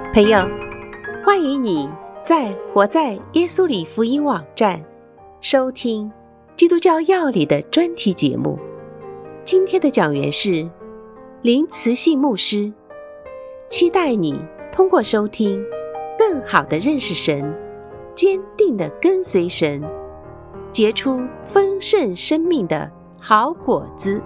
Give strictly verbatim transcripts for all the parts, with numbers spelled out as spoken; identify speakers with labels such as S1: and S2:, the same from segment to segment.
S1: 朋友，欢迎你在活在耶稣里福音网站收听基督教要理的专题节目。今天的讲员是林慈信牧师，期待你通过收听更好地认识神，坚定地跟随神，结出丰盛生命的好果子。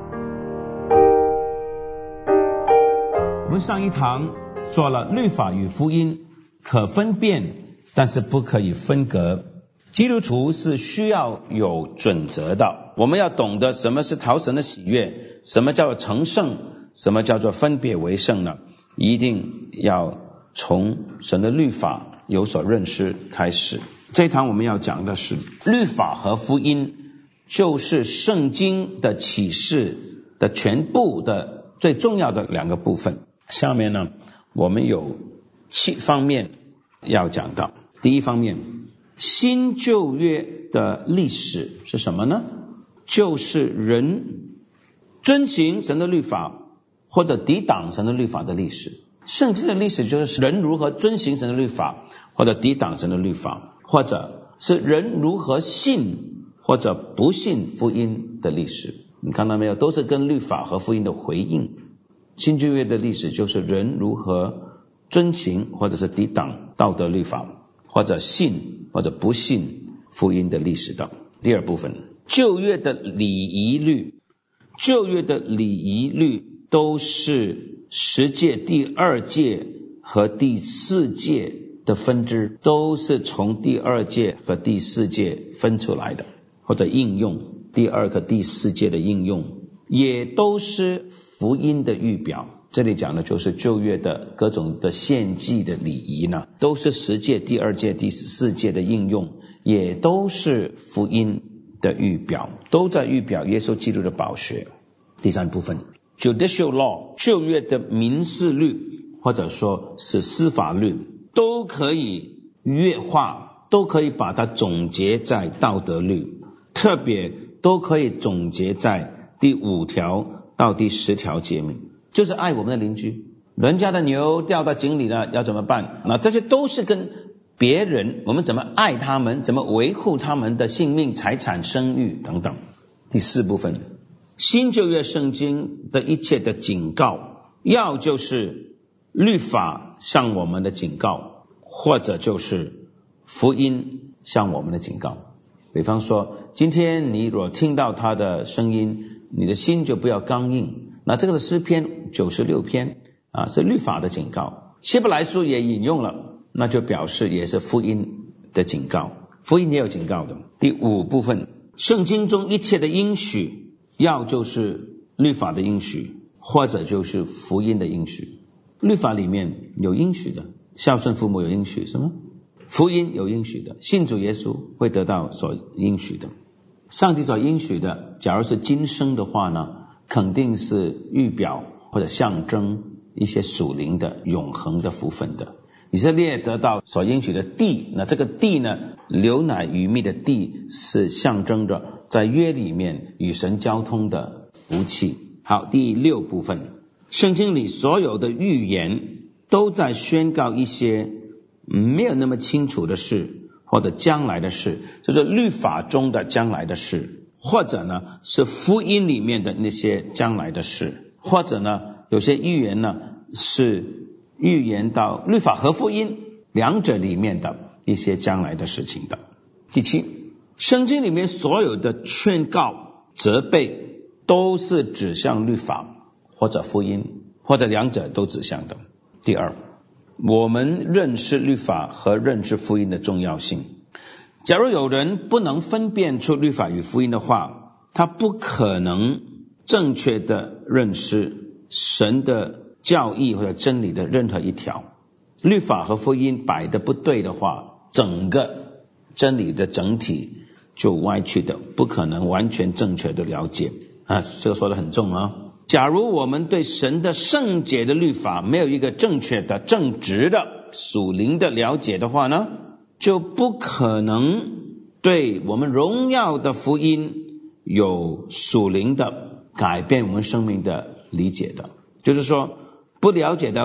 S2: 我们上一堂说了律法与福音可分辨，但是不可以分隔。基督徒是需要有准则的，我们要懂得什么是讨神的喜悦，什么叫做成圣，什么叫做分别为圣呢？一定要从神的律法有所认识开始。这一堂我们要讲的是律法和福音，就是圣经的启示的全部的最重要的两个部分。下面呢，我们有七方面要讲到。第一方面，新旧约的历史是什么呢？就是人遵行神的律法或者抵挡神的律法的历史。圣经的历史就是人如何遵行神的律法或者抵挡神的律法，或者是人如何信或者不信福音的历史。你看到没有，都是跟律法和福音的回应。新旧约的历史就是人如何遵行或者是抵挡道德律法，或者信或者不信福音的历史的。第二部分，旧约的礼仪律，旧约的礼仪律都是十诫第二诫和第四诫的分支，都是从第二诫和第四诫分出来的，或者应用第二和第四诫的应用，也都是福音的预表。这里讲的就是旧约的各种的献祭的礼仪呢，都是十诫第二诫第四诫的应用，也都是福音的预表，都在预表耶稣基督的宝血。第三部分 Judicial Law， 旧约的民事律或者说是司法律，都可以约化，都可以把它总结在道德律，特别都可以总结在第五条到第十条诫命，就是爱我们的邻居，人家的牛掉到井里了要怎么办，那这些都是跟别人我们怎么爱他们，怎么维护他们的性命财产声誉等等。第四部分，新旧约圣经的一切的警告，要就是律法向我们的警告，或者就是福音向我们的警告。比方说今天你若听到他的声音，你的心就不要刚硬，那这个是诗篇九十六篇啊，是律法的警告。希伯来书也引用了，那就表示也是福音的警告，福音也有警告的。第五部分，圣经中一切的应许，要就是律法的应许，或者就是福音的应许。律法里面有应许的，孝顺父母有应许，什么？福音有应许的，信主耶稣会得到所应许的。上帝所应许的，假如是今生的话呢，肯定是预表或者象征一些属灵的永恒的福分的。以色列得到所应许的地，那这个地呢，流奶与蜜的地，是象征着在约里面与神交通的福气。好，第六部分，圣经里所有的预言都在宣告一些没有那么清楚的事，或者将来的事，就是律法中的将来的事，或者呢是福音里面的那些将来的事，或者呢有些预言呢是预言到律法和福音两者里面的一些将来的事情的。第七，圣经里面所有的劝告责备都是指向律法或者福音，或者两者都指向的。第二，我们认识律法和认识福音的重要性。假如有人不能分辨出律法与福音的话，他不可能正确的认识神的教义或者真理的任何一条。律法和福音摆得不对的话，整个真理的整体就歪曲的，不可能完全正确的了解啊，这个说得很重啊。假如我们对神的圣洁的律法没有一个正确的正直的属灵的了解的话呢，就不可能对我们荣耀的福音有属灵的改变我们生命的理解的。就是说不了解到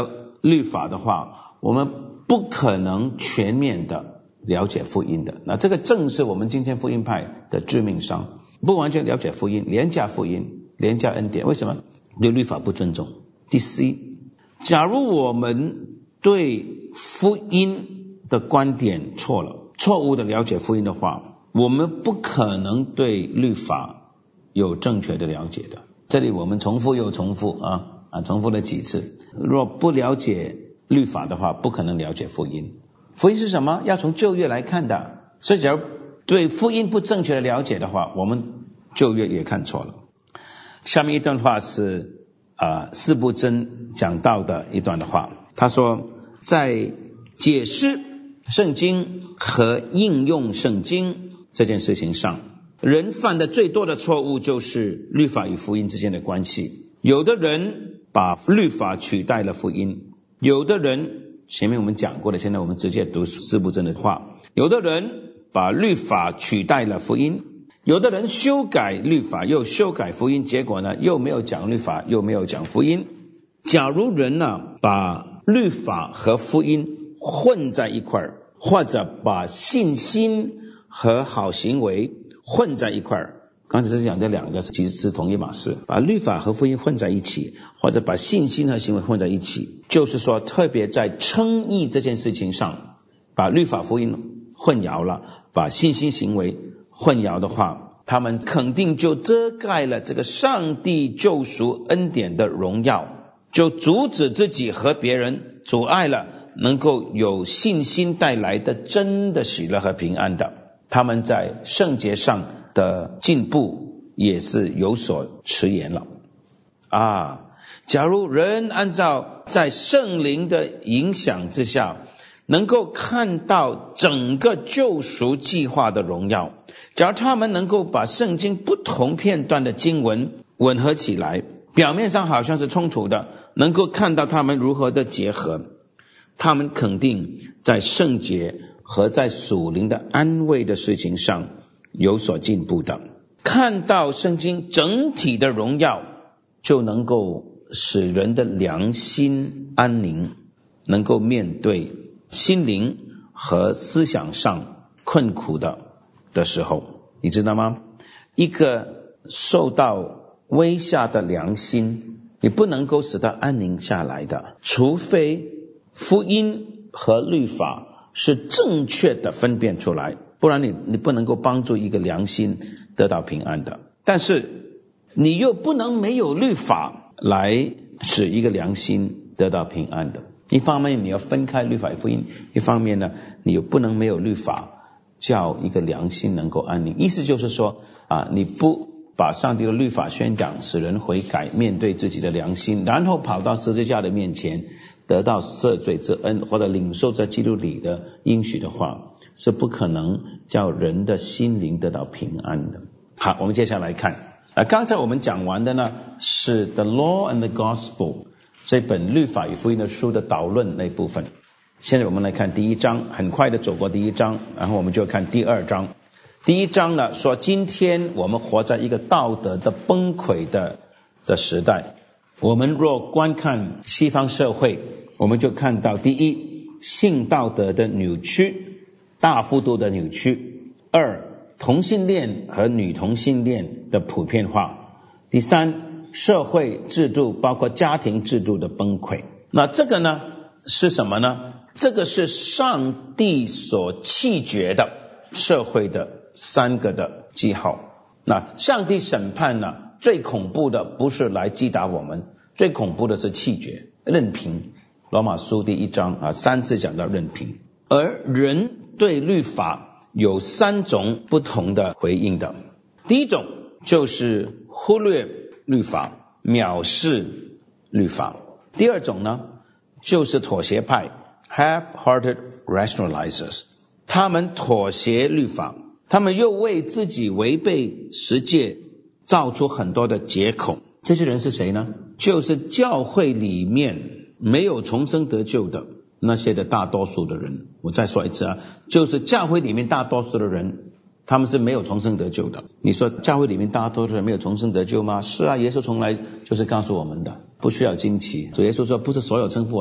S2: 律法的话，我们不可能全面的了解福音的。那这个正是我们今天福音派的致命伤，不完全了解福音，廉价福音，廉价恩典。为什么？对律法不尊重。第四，假如我们对福音的观点错了，错误的了解福音的话，我们不可能对律法有正确的了解的。这里我们重复又重复啊啊，重复了几次。若不了解律法的话，不可能了解福音。福音是什么？要从旧约来看的。所以假如对福音不正确的了解的话，我们旧约也看错了。下面一段话是啊，司布真讲到的一段的话，他说，在解释圣经和应用圣经这件事情上，人犯的最多的错误就是律法与福音之间的关系。有的人把律法取代了福音，有的人前面我们讲过的，现在我们直接读司布真的话，有的人把律法取代了福音，有的人修改律法又修改福音，结果呢又没有讲律法又没有讲福音。假如人呢把律法和福音混在一块儿，或者把信心和好行为混在一块儿，刚才是讲这两个其实是同一码事，把律法和福音混在一起，或者把信心和行为混在一起，就是说特别在称义这件事情上，把律法福音混淆了，把信心行为混淆的话，他们肯定就遮盖了这个上帝救赎恩典的荣耀，就阻止自己和别人，阻碍了能够有信心带来的真的喜乐和平安的。他们在圣洁上的进步也是有所迟延了啊！假如人按照在圣灵的影响之下，能够看到整个救赎计划的荣耀，假如他们能够把圣经不同片段的经文吻合起来，表面上好像是冲突的，能够看到他们如何的结合，他们肯定在圣洁和在属灵的安慰的事情上有所进步的。看到圣经整体的荣耀，就能够使人的良心安宁，能够面对心灵和思想上困苦的的时候。你知道吗？一个受到威吓的良心，你不能够使它安宁下来的，除非福音和律法是正确的分辨出来，不然你你不能够帮助一个良心得到平安的。但是你又不能没有律法来使一个良心得到平安的。一方面你要分开律法与福音，一方面呢，你又不能没有律法叫一个良心能够安宁。意思就是说啊，你不把上帝的律法宣讲，使人悔改，面对自己的良心，然后跑到十字架的面前得到赦罪之恩，或者领受在基督里的应许的话，是不可能叫人的心灵得到平安的。好，我们接下来看啊，刚才我们讲完的呢是 The Law and the Gospel 这本律法与福音的书的导论那部分。现在我们来看第一章，很快的走过第一章，然后我们就看第二章。第一章呢说，今天我们活在一个道德的崩溃的的时代。我们若观看西方社会，我们就看到第一，性道德的扭曲，大幅度的扭曲；二，同性恋和女同性恋的普遍化；第三，社会制度包括家庭制度的崩溃。那这个呢是什么呢？这个是上帝所弃绝的社会的三个的记号。那上帝审判呢，最恐怖的不是来击打我们，最恐怖的是弃绝、任凭。罗马书第一章啊，三次讲到任凭。而人对律法有三种不同的回应的。第一种就是忽略律法，藐视律法。第二种呢，就是妥协派 half-hearted rationalizers， 他们妥协律法，他们又为自己违背十诫造出很多的借口。这些人是谁呢？就是教会里面没有重生得救的那些的大多数的人。我再说一次啊，就是教会里面大多数的人，他们是没有重生得救的。你说教会里面大多数人没有重生得救吗？是啊，耶稣从来就是告诉我们的，不需要惊奇。主耶稣说，不是所有称呼我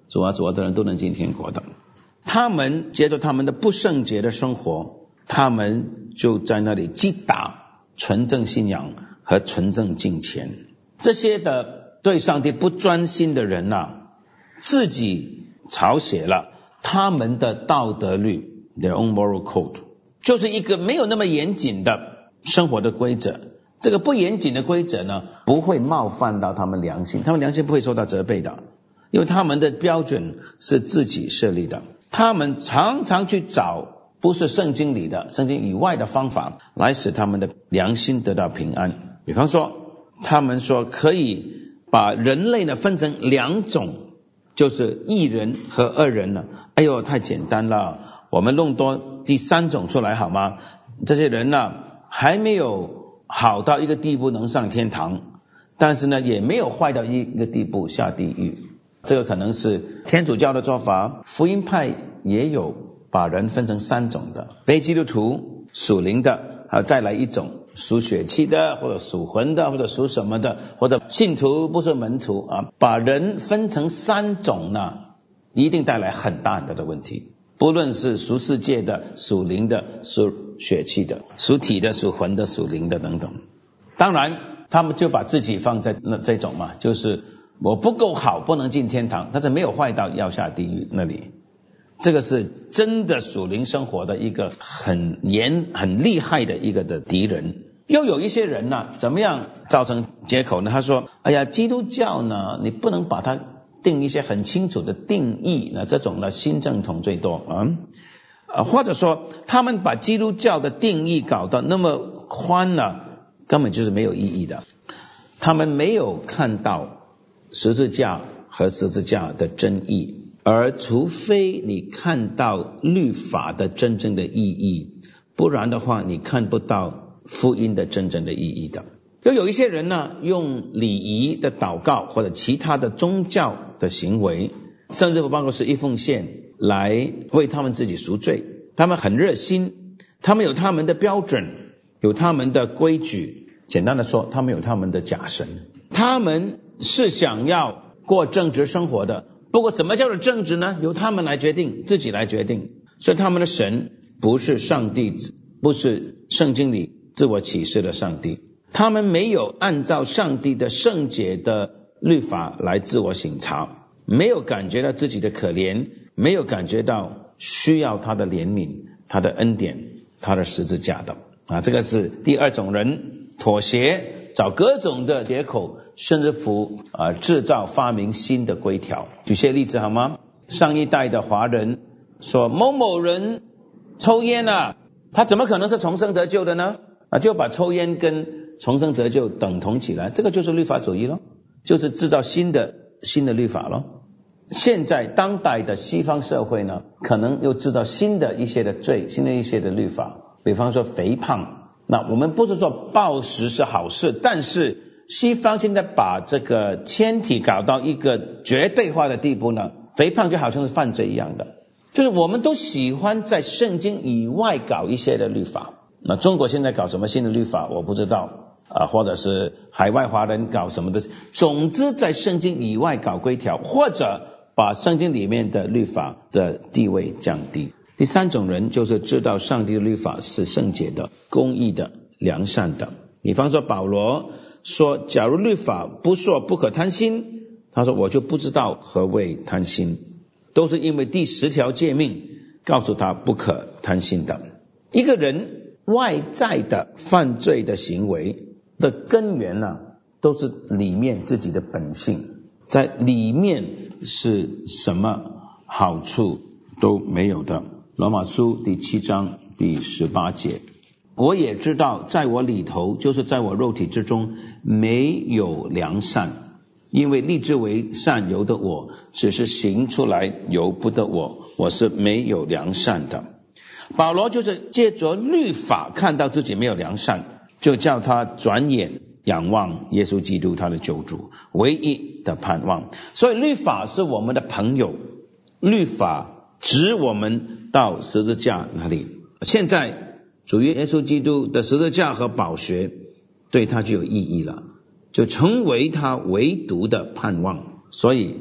S2: 主啊主啊的人都能进天国的。他们接着他们的不圣洁的生活，他们就在那里击打纯正信仰和纯正敬虔。这些的对上帝不专心的人啊，自己抄写了他们的道德律 their own moral code， 就是一个没有那么严谨的生活的规则。这个不严谨的规则呢，不会冒犯到他们良心，他们良心不会受到责备的，因为他们的标准是自己设立的。他们常常去找不是圣经里的，圣经以外的方法来使他们的良心得到平安。比方说他们说可以把人类呢分成两种，就是义人和恶人呢。哎呦太简单了，我们弄多第三种出来好吗？这些人呢还没有好到一个地步能上天堂，但是呢也没有坏到一个地步下地狱。这个可能是天主教的做法，福音派也有把人分成三种的，非基督徒、属灵的，还有再来一种属血气的，或者属魂的，或者属什么的，或者信徒不是门徒啊，把人分成三种呢，一定带来很大很大的问题。不论是属世界的、属灵的、属血气的、属体的、属魂的、属灵的等等。当然他们就把自己放在那这种嘛，就是我不够好不能进天堂，但是没有坏到要下地狱那里。这个是真的属灵生活的一个很严很厉害的一个的敌人。又有一些人呢，怎么样造成借口呢？他说哎呀基督教呢你不能把它定一些很清楚的定义，那这种呢新正统最多啊、呃，或者说他们把基督教的定义搞到那么宽呢，根本就是没有意义的。他们没有看到十字架和十字架的真义，而除非你看到律法的真正的意义，不然的话你看不到福音的真正的意义的。又有一些人呢，用礼仪的祷告或者其他的宗教的行为，甚至包括是一奉献来为他们自己赎罪。他们很热心，他们有他们的标准，有他们的规矩，简单的说他们有他们的假神，他们是想要过正直生活的。不过什么叫做正直呢？由他们来决定，自己来决定。所以他们的神不是上帝，不是圣经里自我启示的上帝。他们没有按照上帝的圣洁的律法来自我省察，没有感觉到自己的可怜，没有感觉到需要他的怜悯、他的恩典、他的十字架的啊，这个是第二种人，妥协，找各种的借口，甚至乎啊制造发明新的规条。举些例子好吗？上一代的华人说某某人抽烟啊，他怎么可能是重生得救的呢？啊，就把抽烟跟重生得救等同起来，这个就是律法主义咯，就是制造新的新的律法咯。现在当代的西方社会呢，可能又制造新的一些的罪，新的一些的律法，比方说肥胖。那我们不是说暴食是好事，但是西方现在把这个天体搞到一个绝对化的地步呢，肥胖就好像是犯罪一样的。就是我们都喜欢在圣经以外搞一些的律法。那中国现在搞什么新的律法我不知道啊，或者是海外华人搞什么的，总之在圣经以外搞规条，或者把圣经里面的律法的地位降低。第三种人就是知道上帝的律法是圣洁的、公义的、良善的。比方说保罗说，假如律法不说不可贪心，他说我就不知道何谓贪心，都是因为第十条诫命告诉他不可贪心的。一个人外在的犯罪的行为的根源呢、啊，都是里面自己的本性，在里面是什么好处都没有的。罗马书第七章第十八节，我也知道在我里头，就是在我肉体之中没有良善，因为立志为善由得我，只是行出来由不得我，我是没有良善的。保罗就是借着律法看到自己没有良善，就叫他转眼仰望耶稣基督他的救主，唯一的盼望。所以律法是我们的朋友，律法指我们到十字架那里。现在主耶稣基督的十字架和宝血对他就有意义了，就成为他唯独的盼望。所以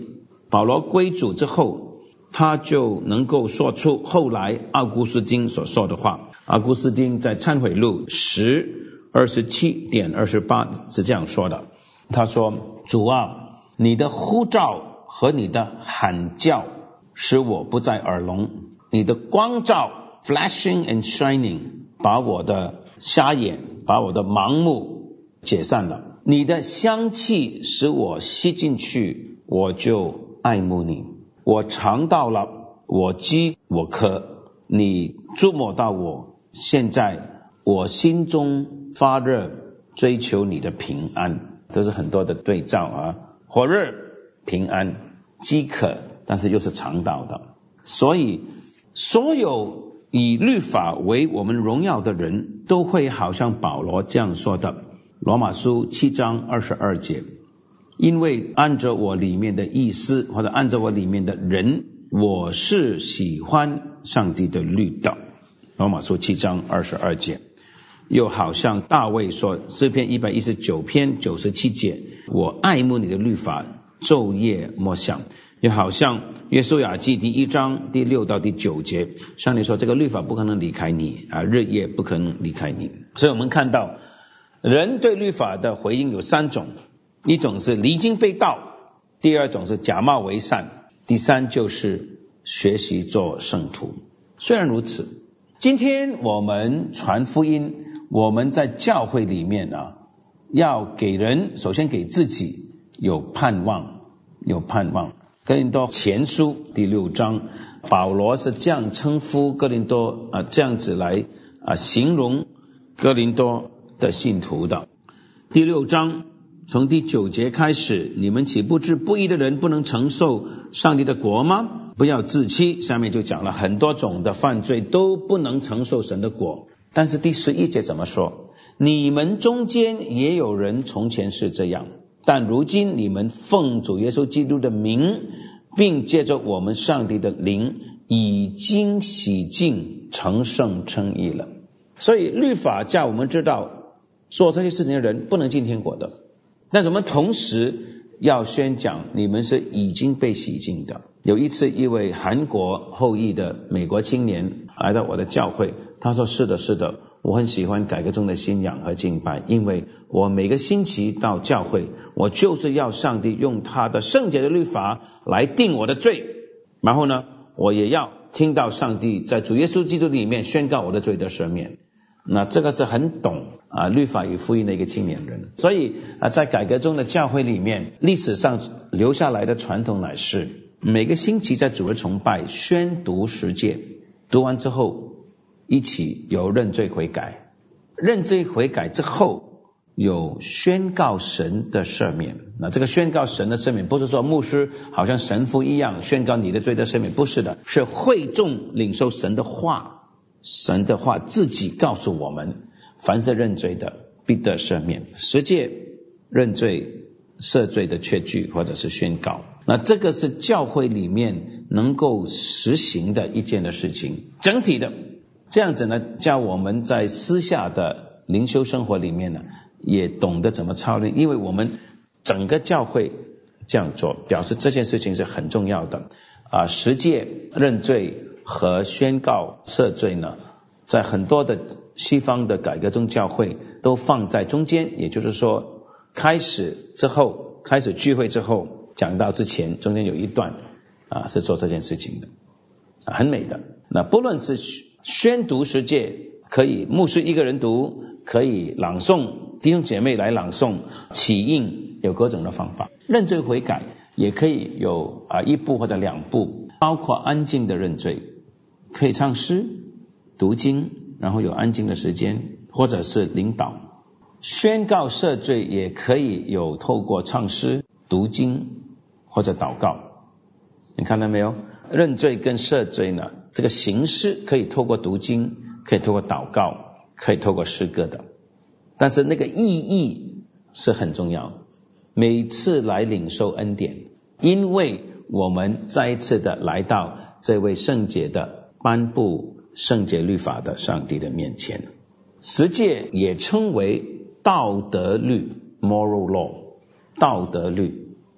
S2: 保罗归主之后，他就能够说出后来奥古斯丁所说的话。奥古斯丁在忏悔录十二十七点二十八是这样说的，他说，主啊，你的呼召和你的喊叫使我不再耳聋，你的光照 flashing and shining 把我的瞎眼，把我的盲目解散了，你的香气使我吸进去，我就爱慕你。我尝到了，我饥我渴，你触摸到我，现在我心中发热，追求你的平安。这是很多的对照啊，火热平安，饥渴但是又是尝到的。所以所有以律法为我们荣耀的人都会好像保罗这样说的，罗马书七章二十二节，因为按着我里面的意思，或者按着我里面的人，我是喜欢上帝的律的。罗马书七章二十二节。又好像大卫说，诗篇一百一十九篇九十七节，我爱慕你的律法，昼夜默想。又好像约书亚记第一章第六到第九节，上帝说这个律法不可能离开你啊，日夜不可能离开你。所以我们看到人对律法的回应有三种，一种是离经背道，第二种是假冒为善，第三就是学习做圣徒。虽然如此，今天我们传福音，我们在教会里面啊，要给人，首先给自己有盼望，有盼望。哥林多前书第六章，保罗是这样称呼哥林多啊，这样子来啊形容哥林多的信徒的。第六章从第九节开始，你们岂不知不义的人不能承受上帝的国吗？不要自欺。下面就讲了很多种的犯罪都不能承受神的国。但是第十一节怎么说？你们中间也有人从前是这样，但如今你们奉主耶稣基督的名，并借着我们上帝的灵，已经洗净成圣称义了。所以律法叫我们知道，做这些事情的人不能进天国的。但是我们同时要宣讲，你们是已经被洗净的。有一次，一位韩国后裔的美国青年来到我的教会，他说，是的是的，我很喜欢改革中的信仰和敬拜，因为我每个星期到教会，我就是要上帝用他的圣洁的律法来定我的罪，然后呢，我也要听到上帝在主耶稣基督里面宣告我的罪的赦免。那这个是很懂啊律法与福音的一个青年人。所以啊，在改革中的教会里面，历史上留下来的传统乃是每个星期在主日崇拜宣读十诫，读完之后一起有认罪悔改，认罪悔改之后有宣告神的赦免。那这个宣告神的赦免不是说牧师好像神父一样宣告你的罪的赦免，不是的，是会众领受神的话，神的话自己告诉我们，凡是认罪的必得赦免。十诫认罪赦罪的确据或者是宣告，那这个是教会里面能够实行的一件的事情。整体的这样子呢，叫我们在私下的灵修生活里面呢，也懂得怎么操练，因为我们整个教会这样做，表示这件事情是很重要的啊。十诫认罪和宣告赦罪呢，在很多的西方的改革宗教会都放在中间，也就是说开始之后，开始聚会之后讲到之前中间有一段啊是做这件事情的啊，很美的。那不论是宣读十诫，可以牧师一个人读，可以朗诵，弟兄姐妹来朗诵，起印，有各种的方法。认罪悔改也可以有啊一步或者两步，包括安静的认罪，可以唱诗读经，然后有安静的时间，或者是领导。宣告赦罪也可以有透过唱诗读经或者祷告。你看到没有？认罪跟赦罪呢，这个形式可以透过读经，可以透过祷告，可以透过诗歌的，但是那个意义是很重要。每次来领受恩典，因为我们再一次的来到这位圣洁的颁布圣洁律法的上帝的面前。十诫也称为道德律 moral law， 道德律。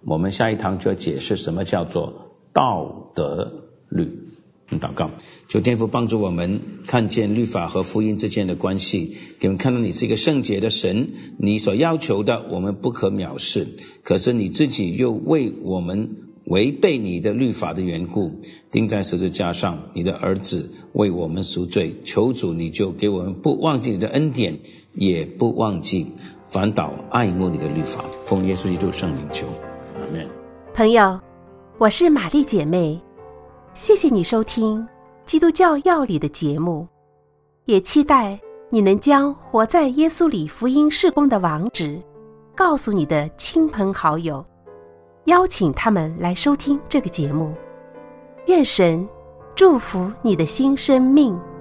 S2: 我们下一堂就要解释什么叫做道德律。祷告，求天父帮助我们看见律法和福音之间的关系，给我们看到你是一个圣洁的神，你所要求的我们不可藐视，可是你自己又为我们违背你的律法的缘故钉在十字架上，你的儿子为我们赎罪，求主你就给我们不忘记你的恩典，也不忘记反倒爱慕你的律法，奉耶稣基督圣名求，阿们。
S1: 朋友，我是玛丽姐妹，谢谢你收听基督教要理的节目，也期待你能将活在耶稣里福音事工的网址告诉你的亲朋好友，邀请他们来收听这个节目。愿神祝福你的新生命。